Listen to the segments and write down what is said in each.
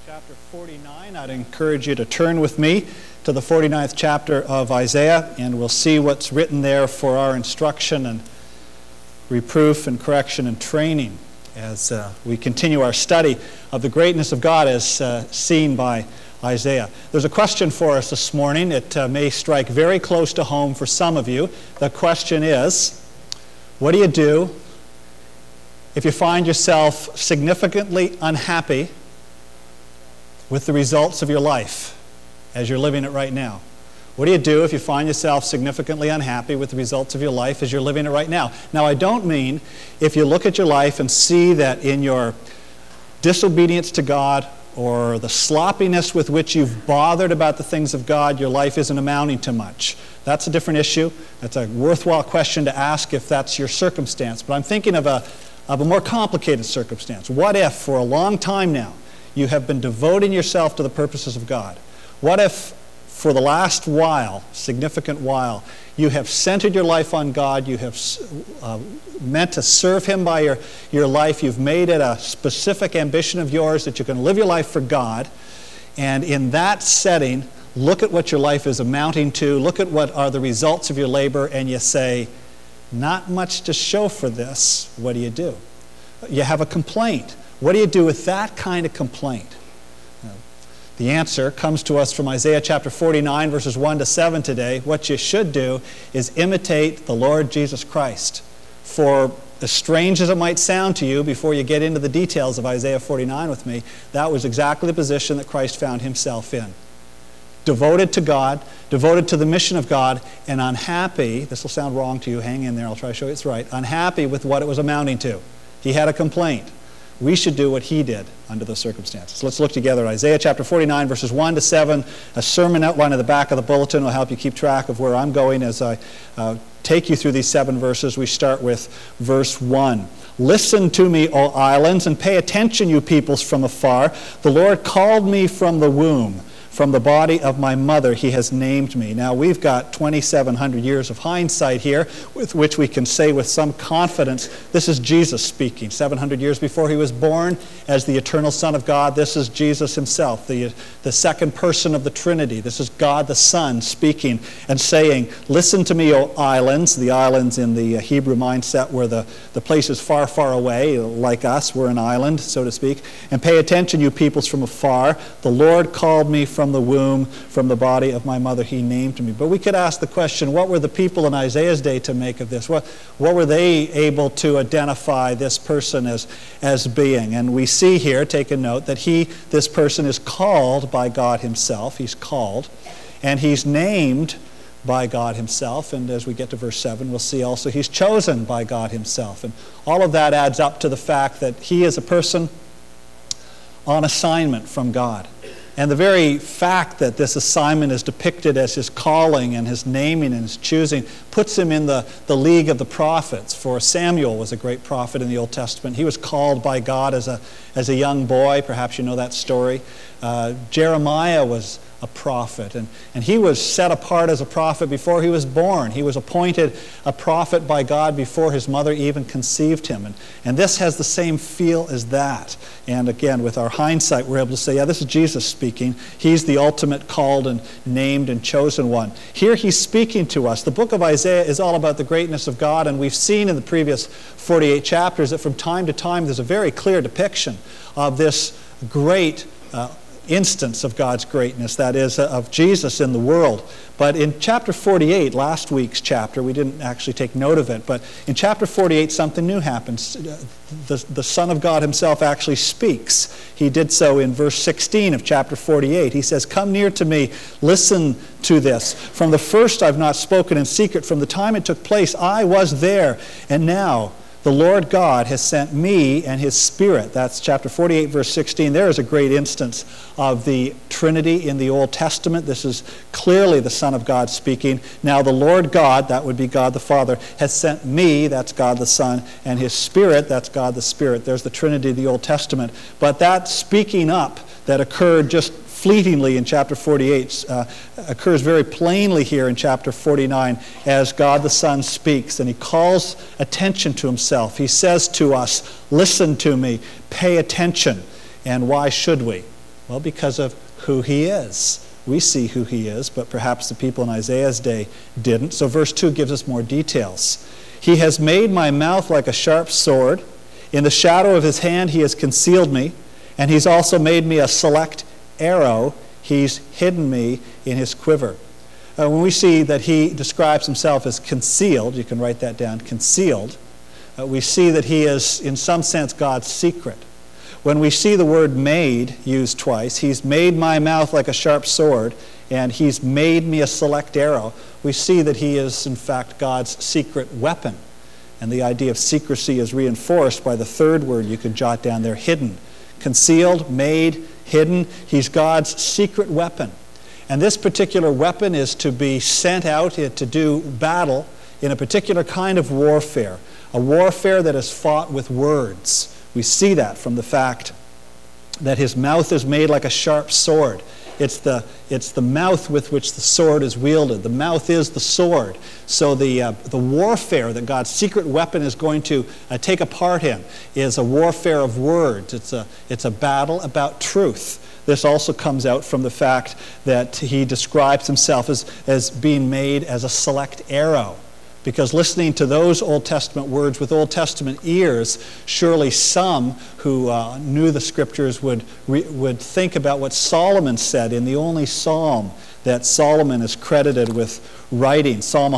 chapter 49. I'd encourage you to turn with me to the 49th chapter of Isaiah, and we'll see what's written there for our instruction and reproof and correction and training as we continue our study of the greatness of God as seen by Isaiah. There's a question for us this morning. It may strike very close to home for some of you. The question is, what do you do if you find yourself significantly unhappy with the results of your life as you're living it right now? What do you do if you find yourself significantly unhappy with the results of your life as you're living it right now? Now, I don't mean if you look at your life and see that in your disobedience to God or the sloppiness with which you've bothered about the things of God, your life isn't amounting to much. That's a different issue. That's a worthwhile question to ask if that's your circumstance. But I'm thinking of a more complicated circumstance. What if, for a long time now, you have been devoting yourself to the purposes of God? What if, for the last while, significant while, you have centered your life on God, you have meant to serve Him by your life, you've made it a specific ambition of yours that you're going to live your life for God, and in that setting, look at what your life is amounting to, look at what are the results of your labor, and you say, not much to show for this. What do you do? You have a complaint. What do you do with that kind of complaint? The answer comes to us from Isaiah chapter 49, verses 1 to 7 today. What you should do is imitate the Lord Jesus Christ. For as strange as it might sound to you before you get into the details of Isaiah 49 with me, that was exactly the position that Christ found Himself in. Devoted to God, devoted to the mission of God, and unhappy, this will sound wrong to you, hang in there, I'll try to show you it's right, unhappy with what it was amounting to. He had a complaint. We should do what He did under the circumstances. Let's look together at Isaiah chapter 49, verses 1 to 7. A sermon outline at the back of the bulletin will help you keep track of where I'm going as I take you through these 7 verses. We start with verse 1. Listen to me, O islands, and pay attention, you peoples from afar. The Lord called me from the womb. From the body of my mother He has named me. Now we've got 2,700 years of hindsight here with which we can say with some confidence, this is Jesus speaking. 700 years before He was born as the eternal Son of God, this is Jesus Himself, the second person of the Trinity. This is God the Son speaking and saying, listen to me, O islands. The islands in the Hebrew mindset were the places far, far away, like us. We're an island, so to speak. And pay attention, you peoples from afar. The Lord called me from the womb, from the body of my mother He named me. But we could ask the question, what were the people in Isaiah's day to make of this? What were they able to identify this person as being? And we see here, take a note, that this person is called by God Himself. He's called. And He's named by God Himself. And as we get to verse 7, we'll see also He's chosen by God Himself. And all of that adds up to the fact that He is a person on assignment from God. And the very fact that this assignment is depicted as His calling and His naming and His choosing puts Him in the league of the prophets. For Samuel was a great prophet in the Old Testament. He was called by God as a young boy. Perhaps you know that story. Jeremiah was a prophet, and he was set apart as a prophet before he was born. He was appointed a prophet by God before his mother even conceived him. And this has the same feel as that. And again, with our hindsight, we're able to say, yeah, this is Jesus speaking. He's the ultimate called and named and chosen one. Here He's speaking to us. The book of Isaiah is all about the greatness of God, and we've seen in the previous 48 chapters that from time to time there's a very clear depiction of this great instance of God's greatness, that is, of Jesus in the world. But in chapter 48, last week's chapter, we didn't actually take note of it, but in chapter 48 something new happens. The Son of God Himself actually speaks. He did so in verse 16 of chapter 48. He says, come near to me, listen to this. From the first I've not spoken in secret. From the time it took place, I was there, and now the Lord God has sent me and His Spirit. That's chapter 48, verse 16. There is a great instance of the Trinity in the Old Testament. This is clearly the Son of God speaking. Now the Lord God, that would be God the Father, has sent me, that's God the Son, and His Spirit, that's God the Spirit. There's the Trinity of the Old Testament. But that speaking up that occurred just fleetingly in chapter 48 occurs very plainly here in chapter 49 as God the Son speaks, and He calls attention to Himself. He says to us, listen to me, pay attention. And why should we? Well, because of who he is. We see who he is, but perhaps the people in Isaiah's day didn't. So verse 2 gives us more details. He has made my mouth like a sharp sword. In the shadow of his hand he has concealed me, and he's also made me a select arrow. He's hidden me in his quiver. When we see that he describes himself as concealed, you can write that down, concealed, we see that he is, in some sense, God's secret. When we see the word made used twice, he's made my mouth like a sharp sword, and he's made me a select arrow, we see that he is, in fact, God's secret weapon. And the idea of secrecy is reinforced by the third word you could jot down there, hidden. Concealed, made, hidden. He's God's secret weapon. And this particular weapon is to be sent out to do battle in a particular kind of warfare, a warfare that is fought with words. We see that from the fact that his mouth is made like a sharp sword. It's the mouth with which the sword is wielded. The mouth is the sword. So the warfare that God's secret weapon is going to take a part in is a warfare of words. It's a battle about truth. This also comes out from the fact that he describes himself as being made as a select arrow. Because listening to those Old Testament words with Old Testament ears, surely some who knew the Scriptures would think about what Solomon said in the only psalm that Solomon is credited with writing. Psalm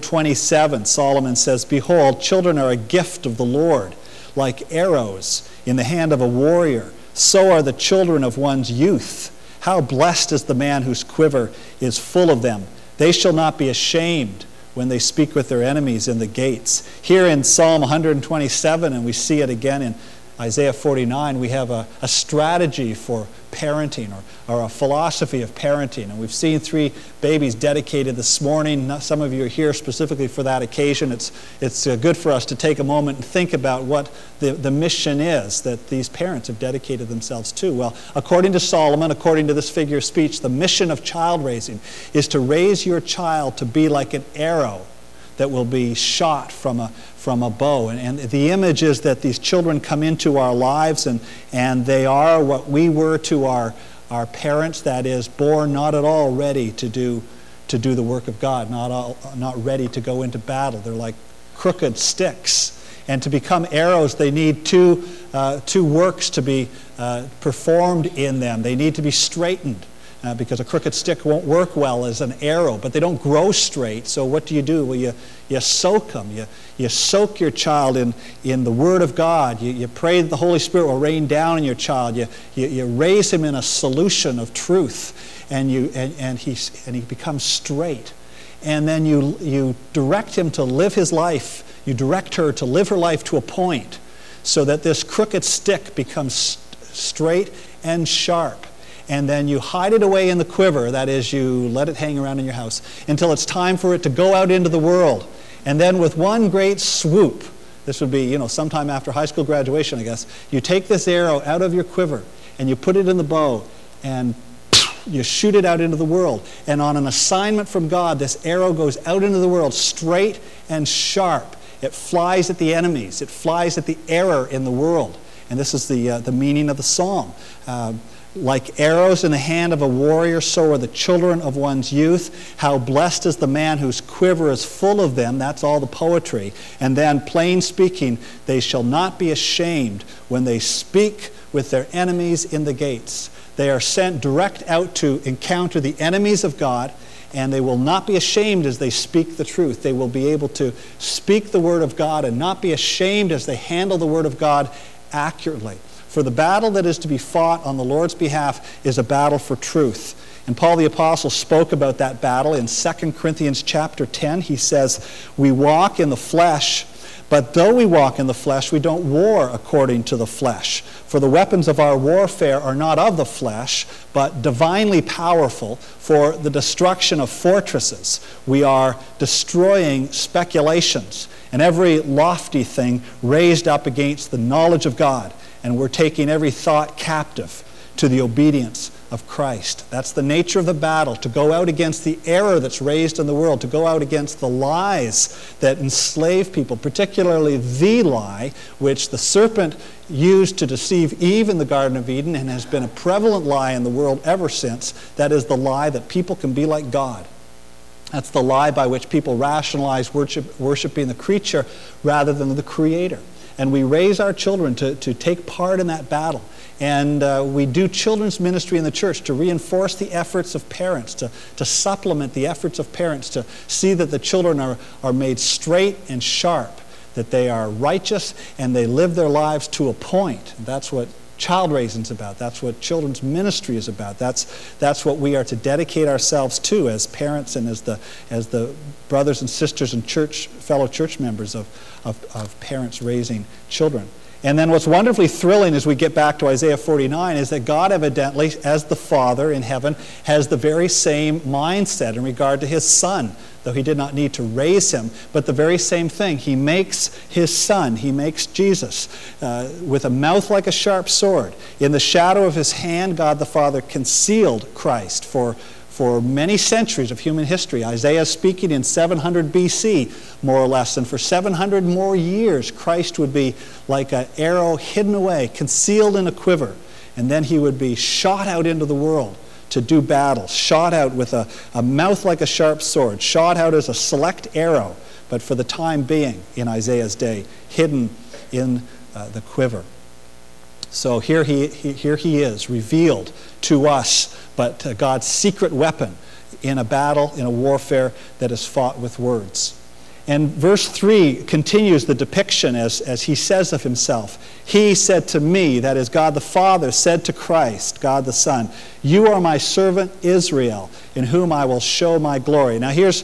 127, Solomon says, "Behold, children are a gift of the Lord, like arrows in the hand of a warrior. So are the children of one's youth. How blessed is the man whose quiver is full of them. They shall not be ashamed when they speak with their enemies in the gates." Here in Psalm 127, and we see it again in Isaiah 49, we have a strategy for parenting or a philosophy of parenting. And we've seen 3 babies dedicated this morning. Some of you are here specifically for that occasion. It's good for us to take a moment and think about what the mission is that these parents have dedicated themselves to. Well, according to Solomon, according to this figure of speech, the mission of child raising is to raise your child to be like an arrow that will be shot from a bow. And the image is that these children come into our lives and they are what we were to our parents, that is, born not at all ready to do the work of God, not ready to go into battle. They're like crooked sticks. And to become arrows, they need two works to be performed in them. They need to be straightened. Because a crooked stick won't work well as an arrow, but they don't grow straight. So what do? Well, you soak them. You soak your child in the Word of God. You pray that the Holy Spirit will rain down on your child. You raise him in a solution of truth, and he becomes straight. And then you direct him to live his life. You direct her to live her life to a point so that this crooked stick becomes straight and sharp. And then you hide it away in the quiver, that is, you let it hang around in your house, until it's time for it to go out into the world. And then with one great swoop, this would be, sometime after high school graduation, I guess, you take this arrow out of your quiver, and you put it in the bow, and you shoot it out into the world. And on an assignment from God, this arrow goes out into the world straight and sharp. It flies at the enemies. It flies at the error in the world. And this is the meaning of the psalm. Like arrows in the hand of a warrior, so are the children of one's youth. How blessed is the man whose quiver is full of them. That's all the poetry. And then, plain speaking, they shall not be ashamed when they speak with their enemies in the gates. They are sent direct out to encounter the enemies of God, and they will not be ashamed as they speak the truth. They will be able to speak the Word of God and not be ashamed as they handle the Word of God accurately. For the battle that is to be fought on the Lord's behalf is a battle for truth. And Paul the Apostle spoke about that battle in 2 Corinthians chapter 10. He says, "We walk in the flesh, but though we walk in the flesh, we don't war according to the flesh. For the weapons of our warfare are not of the flesh, but divinely powerful for the destruction of fortresses." We are destroying speculations and every lofty thing raised up against the knowledge of God. And we're taking every thought captive to the obedience of Christ. That's the nature of the battle, to go out against the error that's raised in the world, to go out against the lies that enslave people, particularly the lie which the serpent used to deceive Eve in the Garden of Eden and has been a prevalent lie in the world ever since. That is the lie that people can be like God. That's the lie by which people rationalize worshiping the creature rather than the Creator. And we raise our children to take part in that battle. And we do children's ministry in the church to reinforce the efforts of parents, to supplement the efforts of parents, to see that the children are made straight and sharp, that they are righteous and they live their lives to a point. And that's what child raising is about. That's what children's ministry is about. That's what we are to dedicate ourselves to as parents and as the brothers and sisters and fellow church members of parents raising children. And then what's wonderfully thrilling as we get back to Isaiah 49 is that God evidently, as the Father in heaven, has the very same mindset in regard to his Son, though he did not need to raise him, but the very same thing. He makes his Son, he makes Jesus, with a mouth like a sharp sword. In the shadow of his hand, God the Father concealed Christ for many centuries of human history. Isaiah is speaking in 700 BC, more or less, and for 700 more years, Christ would be like an arrow hidden away, concealed in a quiver, and then he would be shot out into the world to do battle, shot out with a mouth like a sharp sword, shot out as a select arrow, but for the time being, in Isaiah's day, hidden in the quiver. So here he is, revealed to us, but God's secret weapon in a battle, in a warfare that is fought with words. And verse 3 continues the depiction as he says of himself. He said to me, that is God the Father said to Christ, God the Son, you are my servant Israel, in whom I will show my glory. Now here's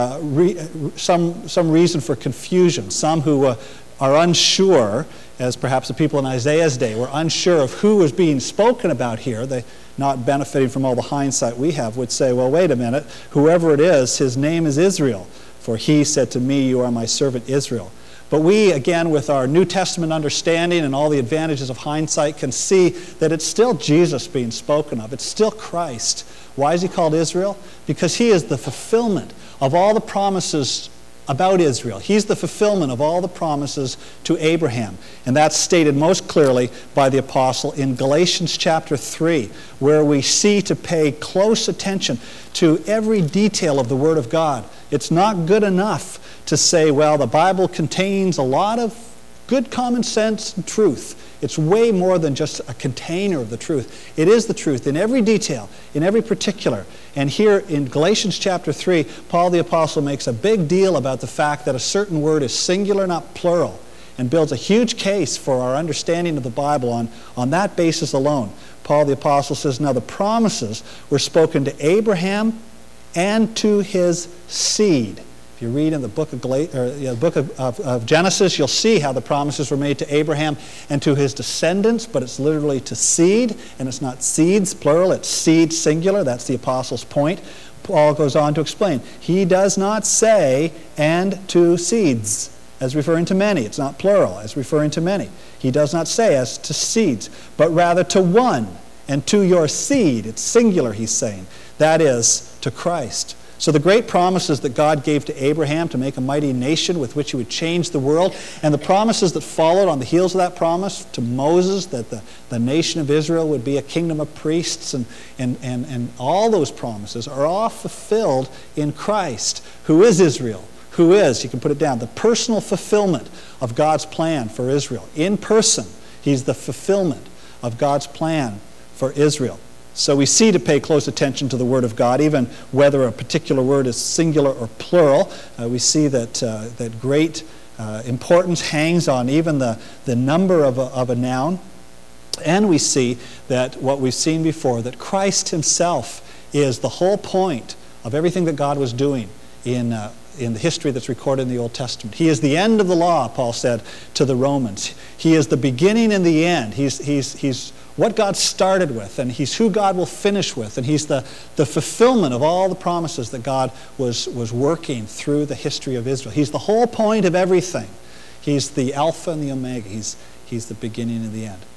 some reason for confusion. Some who are unsure, as perhaps the people in Isaiah's day were unsure of who was being spoken about here, they not benefiting from all the hindsight we have, would say, well, wait a minute, whoever it is, his name is Israel. For he said to me, you are my servant Israel. But we, again, with our New Testament understanding and all the advantages of hindsight, can see that it's still Jesus being spoken of. It's still Christ. Why is he called Israel? Because he is the fulfillment of all the promises about Israel. He's the fulfillment of all the promises to Abraham. And that's stated most clearly by the apostle in Galatians chapter 3, where we see to pay close attention to every detail of the Word of God. It's not good enough to say, well, the Bible contains a lot of good common sense and truth. It's way more than just a container of the truth. It is the truth in every detail, in every particular. And here in Galatians chapter 3, Paul the Apostle makes a big deal about the fact that a certain word is singular, not plural, and builds a huge case for our understanding of the Bible on that basis alone. Paul the Apostle says, now the promises were spoken to Abraham and to his seed. You read in the book of Genesis, you'll see how the promises were made to Abraham and to his descendants, but it's literally to seed, and it's not seeds, plural, it's seed, singular. That's the apostle's point. Paul goes on to explain. He does not say, and to seeds, as referring to many. It's not plural, as referring to many. He does not say as to seeds, but rather to one, and to your seed. It's singular, he's saying. That is, to Christ. So the great promises that God gave to Abraham to make a mighty nation with which he would change the world, and the promises that followed on the heels of that promise to Moses that the nation of Israel would be a kingdom of priests, and all those promises are all fulfilled in Christ, who is Israel, who is, you can put it down, the personal fulfillment of God's plan for Israel. In person, he's the fulfillment of God's plan for Israel. So we see to pay close attention to the Word of God, even whether a particular word is singular or plural. We see that great importance hangs on even the number of a noun. And we see that what we've seen before, that Christ himself is the whole point of everything that God was doing in the history that's recorded in the Old Testament. He is the end of the law, Paul said to the Romans. He is the beginning and the end. He's what God started with, and he's who God will finish with, and he's the fulfillment of all the promises that God was working through the history of Israel. He's the whole point of everything. He's the Alpha and the Omega. He's the beginning and the end.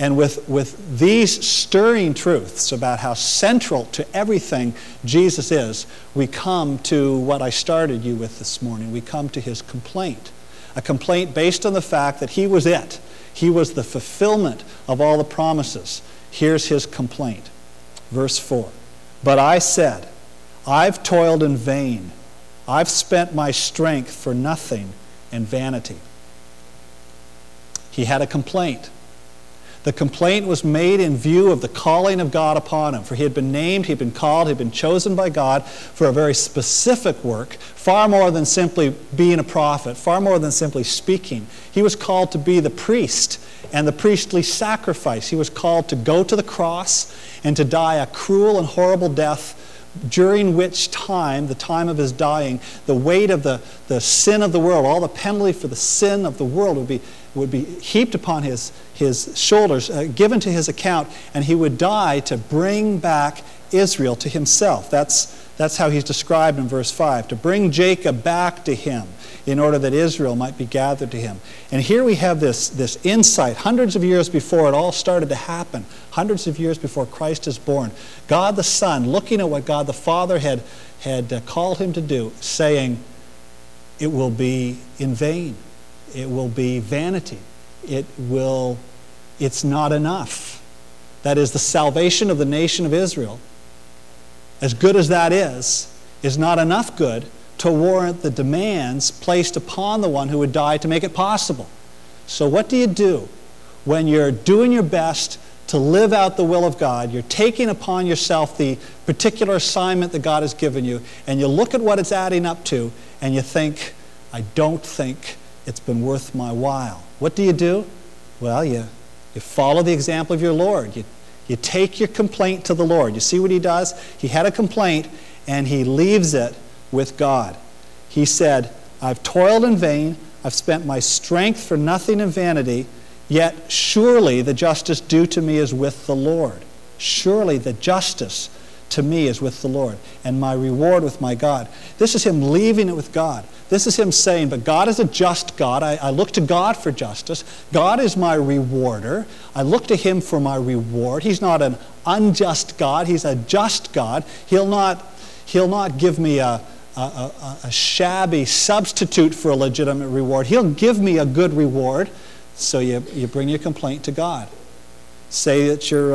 And with these stirring truths about how central to everything Jesus is, we come to what I started you with this morning. We come to his complaint. A complaint based on the fact that he was it. He was the fulfillment of all the promises. Here's his complaint. Verse 4. But I said, I've toiled in vain. I've spent my strength for nothing and vanity. He had a complaint. The complaint was made in view of the calling of God upon him. For he had been named, he had been called, he had been chosen by God for a very specific work, far more than simply being a prophet, far more than simply speaking. He was called to be the priest and the priestly sacrifice. He was called to go to the cross and to die a cruel and horrible death, during which time, the time of his dying, the weight of the sin of the world, all the penalty for the sin of the world would be heaped upon his shoulders, given to his account, and he would die to bring back Israel to himself. That's how he's described in verse 5, to bring Jacob back to him in order that Israel might be gathered to him. And here we have this insight, hundreds of years before it all started to happen, hundreds of years before Christ is born. God the Son, looking at what God the Father had called him to do, saying, it will be in vain. It will be vanity. It's not enough. That is, the salvation of the nation of Israel, as good as that is not enough good to warrant the demands placed upon the one who would die to make it possible. So what do you do when you're doing your best to live out the will of God? You're taking upon yourself the particular assignment that God has given you, and you look at what it's adding up to, and you think, I don't think it's been worth my while. What do? Well, you follow the example of your Lord. You take your complaint to the Lord. You see what he does? He had a complaint, and he leaves it with God. He said, I've toiled in vain, I've spent my strength for nothing in vanity, yet surely the justice due to me is with the Lord. Surely the justice to me is with the Lord, and my reward with my God. This is him leaving it with God. This is him saying, but God is a just God. I look to God for justice. God is my rewarder. I look to him for my reward. He's not an unjust God. He's a just God. He'll not give me a shabby substitute for a legitimate reward. He'll give me a good reward. So you bring your complaint to God. Say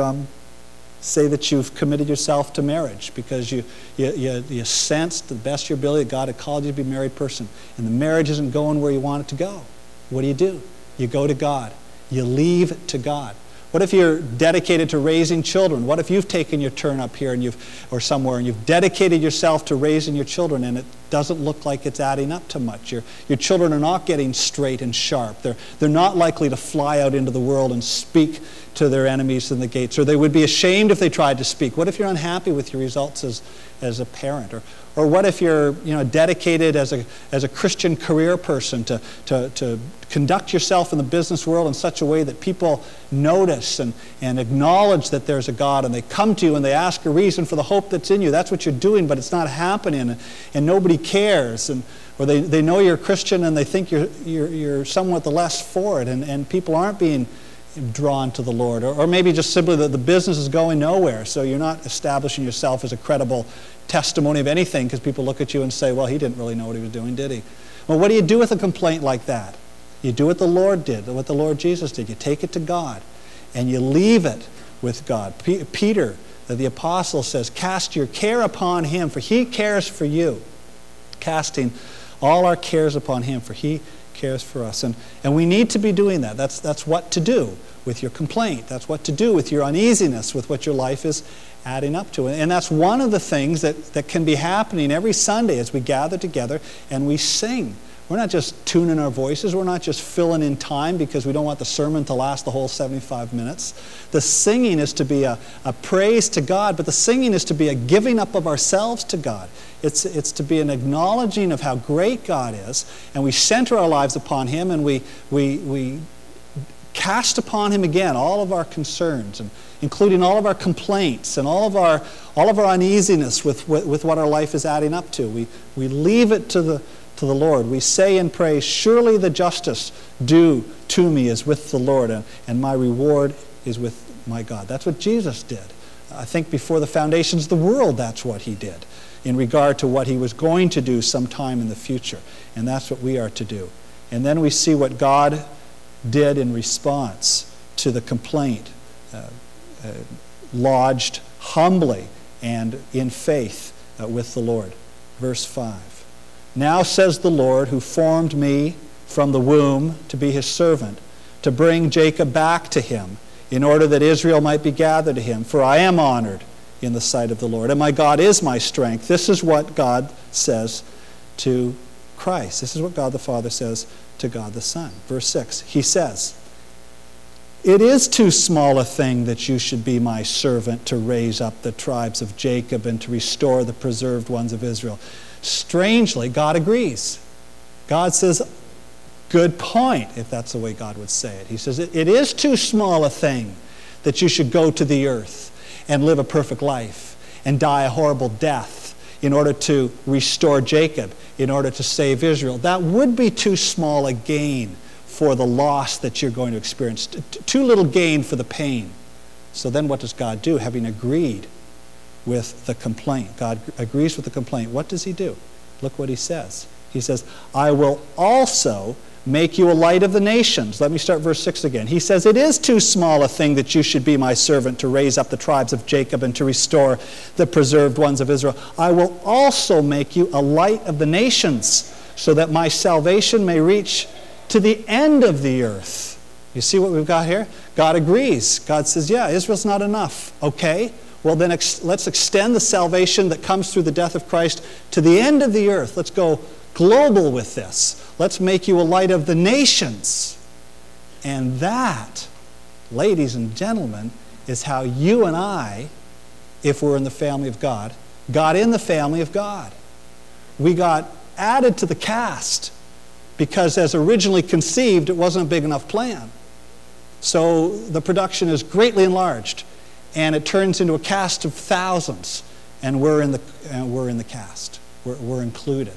that you've committed yourself to marriage because you sensed to the best of your ability that God had called you to be a married person, and the marriage isn't going where you want it to go. What do? You go to God. You leave it to God. What if you're dedicated to raising children? What if you've taken your turn up here or somewhere, and you've dedicated yourself to raising your children, and it doesn't look like it's adding up to much? Your children are not getting straight and sharp. They're not likely to fly out into the world and speak to their enemies in the gates, or they would be ashamed if they tried to speak. What if you're unhappy with your results as a parent? Or what if you're dedicated as a Christian career person to conduct yourself in the business world in such a way that people notice and acknowledge that there's a God, and they come to you and they ask a reason for the hope that's in you. That's what you're doing, but it's not happening, and nobody cares. Or they know you're a Christian and they think you're somewhat the less for it, and people aren't being drawn to the Lord. Or maybe just simply that the business is going nowhere, so you're not establishing yourself as a credible testimony of anything because people look at you and say, well, he didn't really know what he was doing, did he? Well, what do you do with a complaint like that? You do what the Lord did, what the Lord Jesus did. You take it to God, and you leave it with God. Peter, the apostle, says, cast your care upon him, for he cares for you. Casting all our cares upon him, for he cares for us. And we need to be doing that. That's what to do with your complaint. That's what to do with your uneasiness, with what your life is adding up to. And that's one of the things that can be happening every Sunday as we gather together and we sing. We're not just tuning our voices. We're not just filling in time because we don't want the sermon to last the whole 75 minutes. The singing is to be a praise to God, but the singing is to be a giving up of ourselves to God. It's to be an acknowledging of how great God is, and we center our lives upon him, and we cast upon him again all of our concerns, and including all of our complaints and all of our uneasiness with what our life is adding up to. We leave it to the Lord. We say and pray, surely the justice due to me is with the Lord, and my reward is with my God. That's what Jesus did. I think before the foundations of the world, that's what he did in regard to what he was going to do sometime in the future. And that's what we are to do. And then we see what God did in response to the complaint, lodged humbly and in faith with the Lord. Verse 5. Now says the Lord, who formed me from the womb to be his servant, to bring Jacob back to him, in order that Israel might be gathered to him. For I am honored in the sight of the Lord, and my God is my strength. This is what God says to Christ. This is what God the Father says to God the Son. Verse 6, he says, it is too small a thing that you should be my servant to raise up the tribes of Jacob and to restore the preserved ones of Israel. Strangely, God agrees. God says, good point, if that's the way God would say it. He says, it is too small a thing that you should go to the earth and live a perfect life and die a horrible death in order to restore Jacob, in order to save Israel. That would be too small a gain for the loss that you're going to experience. Too little gain for the pain. So then what does God do? Having agreed with the complaint. God agrees with the complaint. What does he do? Look what he says. He says, I will also make you a light of the nations. Let me start verse 6 again. He says, it is too small a thing that you should be my servant to raise up the tribes of Jacob and to restore the preserved ones of Israel. I will also make you a light of the nations, so that my salvation may reach to the end of the earth. You see what we've got here? God agrees. God says, yeah, Israel's not enough. Okay, well then let's extend the salvation that comes through the death of Christ to the end of the earth. Let's go global with this. Let's make you a light of the nations. And that, ladies and gentlemen, is how you and I, if we're in the family of God, got in the family of God. We got added to the cast because as originally conceived, it wasn't a big enough plan. So the production is greatly enlarged, and it turns into a cast of thousands, and we're in the cast. We're included.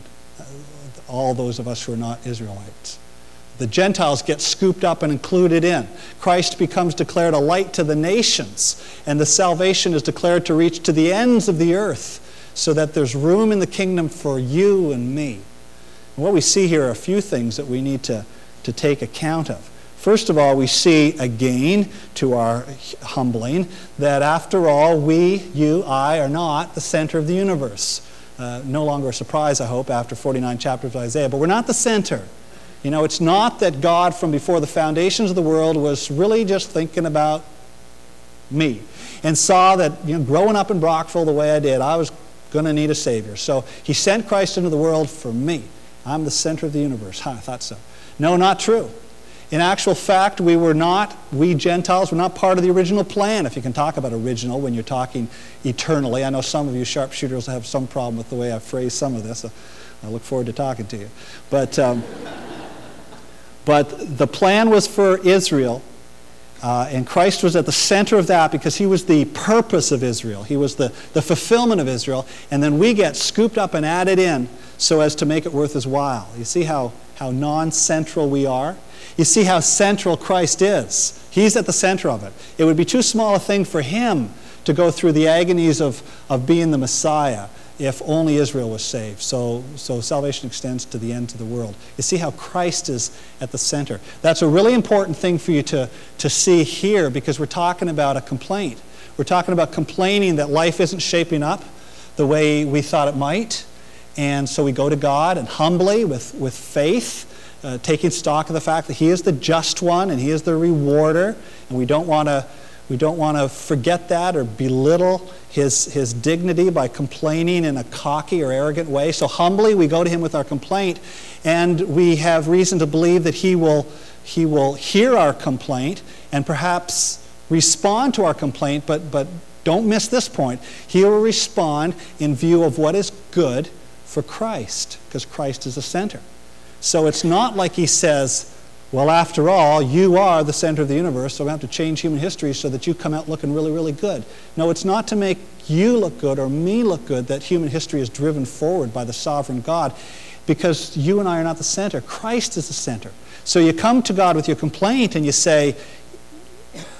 All those of us who are not Israelites. The Gentiles get scooped up and included in. Christ becomes declared a light to the nations, and the salvation is declared to reach to the ends of the earth, so that there's room in the kingdom for you and me. And what we see here are a few things that we need to take account of. First of all, we see again, to our humbling, that after all, we, you, I, are not the center of the universe. No longer a surprise, I hope, after 49 chapters of Isaiah. But we're not the center. You know, it's not that God from before the foundations of the world was really just thinking about me and saw that, you know, growing up in Brockville the way I did, I was going to need a Savior. So he sent Christ into the world for me. I'm the center of the universe. I thought so. No, not true. In actual fact, we Gentiles were not part of the original plan, if you can talk about original when you're talking eternally. I know some of you sharpshooters have some problem with the way I phrase some of this. I look forward to talking to you. But the plan was for Israel, and Christ was at the center of that because he was the purpose of Israel. He was the fulfillment of Israel, and then we get scooped up and added in so as to make it worth his while. You see how non-central we are? You see how central Christ is. He's at the center of it. It would be too small a thing for him to go through the agonies of being the Messiah if only Israel was saved. So salvation extends to the ends of the world. You see how Christ is at the center. That's a really important thing for you to see here, because we're talking about a complaint. We're talking about complaining that life isn't shaping up the way we thought it might. And so we go to God and humbly, with faith, taking stock of the fact that he is the just one and he is the rewarder, and we don't want to forget that or belittle his dignity by complaining in a cocky or arrogant way. So humbly we go to him with our complaint, and we have reason to believe that he will hear our complaint and perhaps respond to our complaint, but don't miss this point. He will respond in view of what is good for Christ, because Christ is the center. So it's not like he says, well, after all, you are the center of the universe, so we have to change human history so that you come out looking really, really good. No, it's not to make you look good or me look good that human history is driven forward by the sovereign God, because you and I are not the center. Christ is the center. So you come to God with your complaint and you say,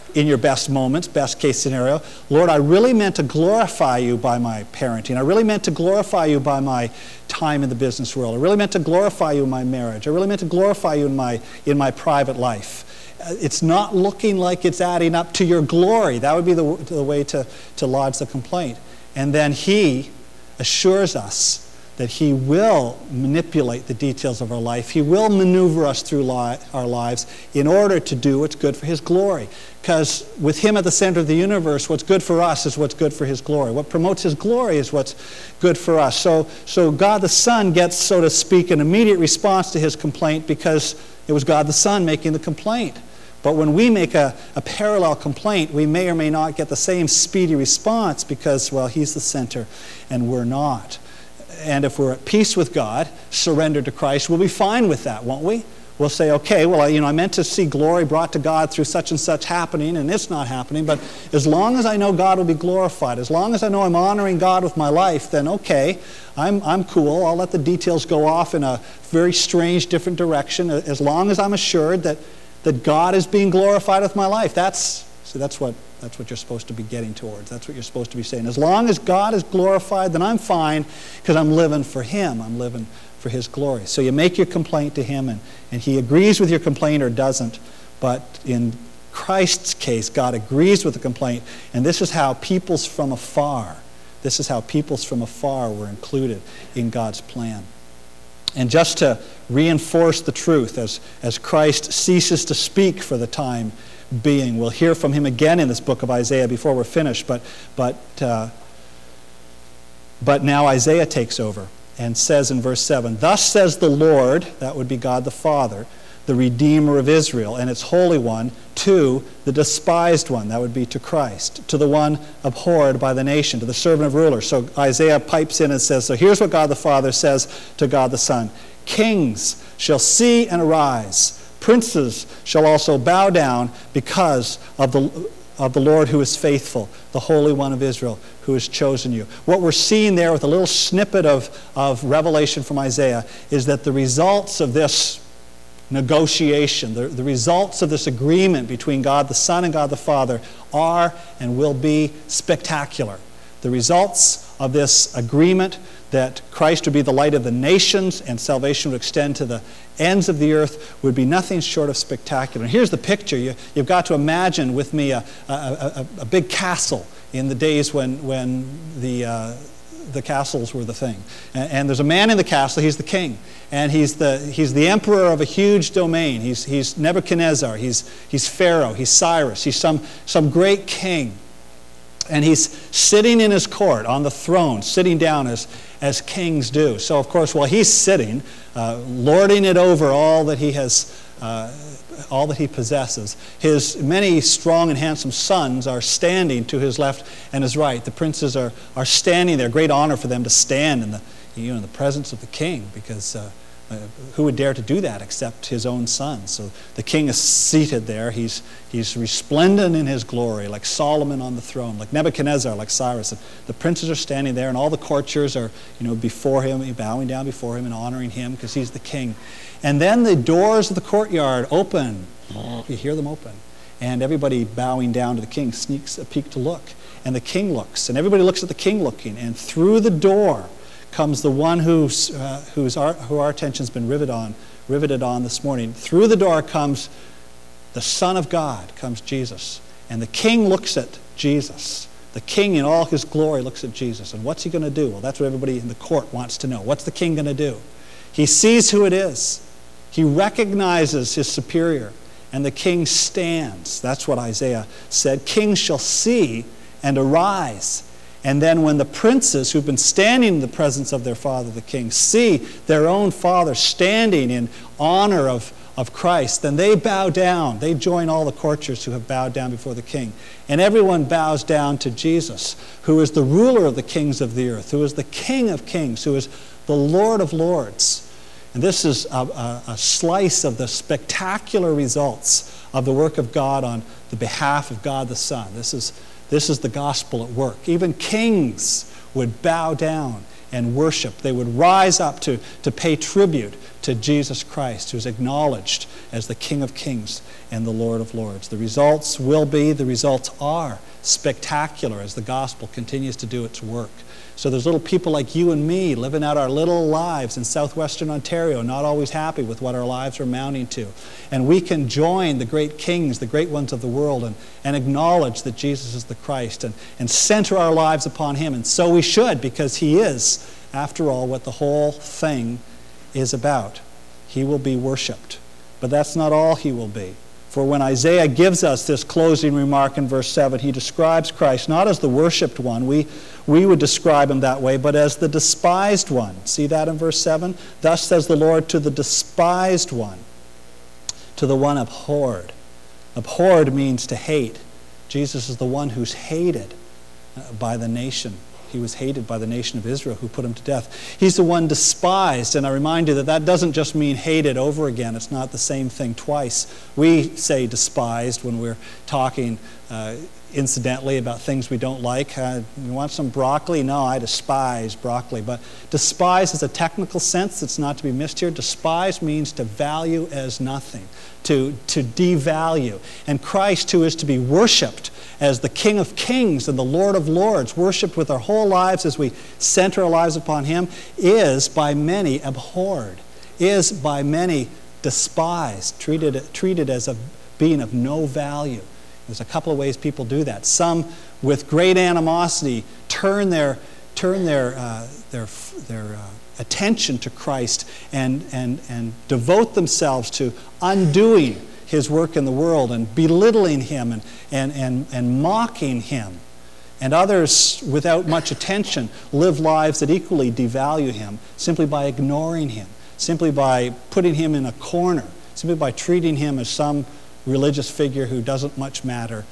in your best moments, best case scenario. Lord, I really meant to glorify you by my parenting. I really meant to glorify you by my time in the business world. I really meant to glorify you in my marriage. I really meant to glorify you in my private life. It's not looking like it's adding up to your glory. That would be the way to lodge the complaint. And then he assures us that he will manipulate the details of our life. He will maneuver us through our lives in order to do what's good for his glory. Because with him at the center of the universe, what's good for us is what's good for his glory. What promotes his glory is what's good for us. So God the Son gets, so to speak, an immediate response to his complaint because it was God the Son making the complaint. But when we make a parallel complaint, we may or may not get the same speedy response because, well, he's the center and we're not. And if we're at peace with God, surrendered to Christ, we'll be fine with that, won't we? We'll say, okay, well, I meant to see glory brought to God through such and such happening, and it's not happening, but as long as I know God will be glorified, as long as I know I'm honoring God with my life, then okay, I'm cool. I'll let the details go off in a very strange, different direction, as long as I'm assured that God is being glorified with my life. That's what you're supposed to be getting towards. That's what you're supposed to be saying. As long as God is glorified, then I'm fine because I'm living for him. I'm living for his glory. So you make your complaint to him, and he agrees with your complaint or doesn't. But in Christ's case, God agrees with the complaint, and this is how peoples from afar were included in God's plan. And just to reinforce the truth, as Christ ceases to speak for the time being, we'll hear from him again in this book of Isaiah before we're finished, but now Isaiah takes over and says in verse 7, "Thus says the Lord," that would be God the Father, "the Redeemer of Israel, and its Holy One, to the despised one," that would be to Christ, "to the one abhorred by the nation, to the servant of rulers." So Isaiah pipes in and says, so here's what God the Father says to God the Son, "Kings shall see and arise. Princes shall also bow down because of the Lord who is faithful, the Holy One of Israel, who has chosen you." What we're seeing there with a little snippet of revelation from Isaiah is that the results of this negotiation, the results of this agreement between God the Son and God the Father are and will be spectacular. The results of this agreement that Christ would be the light of the nations and salvation would extend to the ends of the earth would be nothing short of spectacular. And here's the picture. You've got to imagine with me a big castle in the days when the castles were the thing. And there's a man in the castle, he's the king. And he's the emperor of a huge domain. He's Nebuchadnezzar, he's Pharaoh, he's Cyrus, he's some great king. And he's sitting in his court on the throne, sitting down as kings do. So, of course, while he's sitting, lording it over all that he has, all that he possesses, his many strong and handsome sons are standing to his left and his right. The princes are standing there. Great honor for them to stand in the presence of the king, because who would dare to do that except his own son? So the king is seated there. He's resplendent in his glory, like Solomon on the throne, like Nebuchadnezzar, like Cyrus. And the princes are standing there, and all the courtiers are, before him, bowing down before him and honoring him because he's the king. And then the doors of the courtyard open. You hear them open. And everybody bowing down to the king sneaks a peek to look. And the king looks, and everybody looks at the king looking. And through the door comes the one who our attention's been riveted on this morning. Through the door comes the Son of God, comes Jesus. And the king looks at Jesus. The king in all his glory looks at Jesus. And what's he going to do? Well, that's what everybody in the court wants to know. What's the king going to do? He sees who it is. He recognizes his superior. And the king stands. That's what Isaiah said. Kings shall see and arise. And then when the princes who've been standing in the presence of their father, the king, see their own father standing in honor of Christ, then they bow down. They join all the courtiers who have bowed down before the king. And everyone bows down to Jesus, who is the ruler of the kings of the earth, who is the King of kings, who is the Lord of lords. And this is a slice of the spectacular results of the work of God on the behalf of God the Son. This is the gospel at work. Even kings would bow down and worship. They would rise up to pay tribute to Jesus Christ, who's acknowledged as the King of Kings and the Lord of Lords. The results are spectacular as the gospel continues to do its work. So there's little people like you and me living out our little lives in southwestern Ontario, not always happy with what our lives are amounting to. And we can join the great kings, the great ones of the world, and acknowledge that Jesus is the Christ and center our lives upon him. And so we should, because he is, after all, what the whole thing is about. He will be worshipped. But that's not all he will be. For when Isaiah gives us this closing remark in verse 7, he describes Christ not as the worshipped one, we would describe him that way, but as the despised one. See that in verse 7? Thus says the Lord to the despised one, to the one abhorred. Abhorred means to hate. Jesus is the one who's hated by the nation. He was hated by the nation of Israel who put him to death. He's the one despised, and I remind you that doesn't just mean hated over again. It's not the same thing twice. We say despised when we're talking incidentally about things we don't like. You want some broccoli? No, I despise broccoli. But despise is a technical sense that's not to be missed here. Despise means to value as nothing, to devalue. And Christ, who is to be worshipped as the King of Kings and the Lord of Lords, worshipped with our whole lives as we center our lives upon him, is by many abhorred, is by many despised, treated as a being of no value. There's a couple of ways people do that. Some, with great animosity, turn their attention to Christ and devote themselves to undoing his work in the world and belittling him and mocking him. And others, without much attention, live lives that equally devalue him simply by ignoring him, simply by putting him in a corner, simply by treating him as some religious figure who doesn't much matter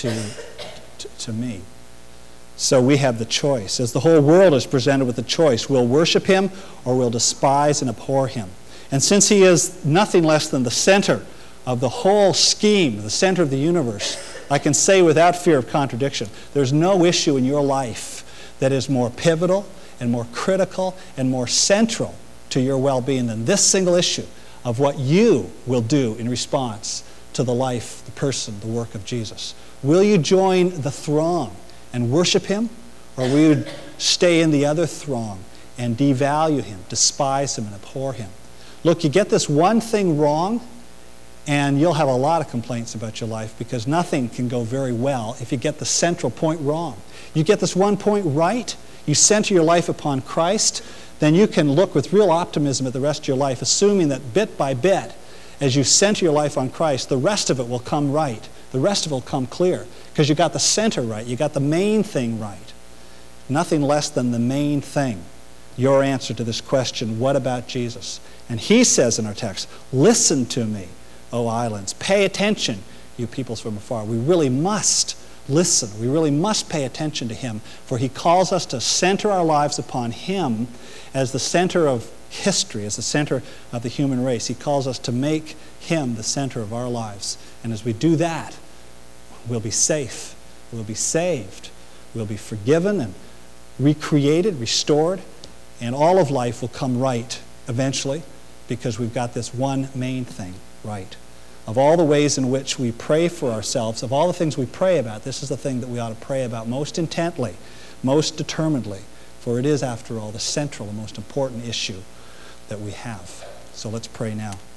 to me. So we have the choice. As the whole world is presented with the choice, we'll worship him or we'll despise and abhor him. And since he is nothing less than the center of the whole scheme, the center of the universe, I can say without fear of contradiction, there's no issue in your life that is more pivotal and more critical and more central to your well-being than this single issue of what you will do in response to the life, the person, the work of Jesus. Will you join the throng and worship him, or will you stay in the other throng and devalue him, despise him, and abhor him? Look, you get this one thing wrong, and you'll have a lot of complaints about your life, because nothing can go very well if you get the central point wrong. You get this one point right, you center your life upon Christ, then you can look with real optimism at the rest of your life, assuming that bit by bit, as you center your life on Christ, the rest of it will come right. The rest of it will come clear, because you got the center right. You got the main thing right. Nothing less than the main thing. Your answer to this question, what about Jesus? And he says in our text, listen to me, O islands. Pay attention, you peoples from afar. We really must listen. We really must pay attention to him, for he calls us to center our lives upon him as the center of history, as the center of the human race. He calls us to make him the center of our lives. And as we do that, we'll be safe, we'll be saved, we'll be forgiven and recreated, restored, and all of life will come right eventually, because we've got this one main thing right. Of all the ways in which we pray for ourselves, of all the things we pray about, this is the thing that we ought to pray about most intently, most determinedly, for it is, after all, the central, the most important issue that we have. So let's pray now.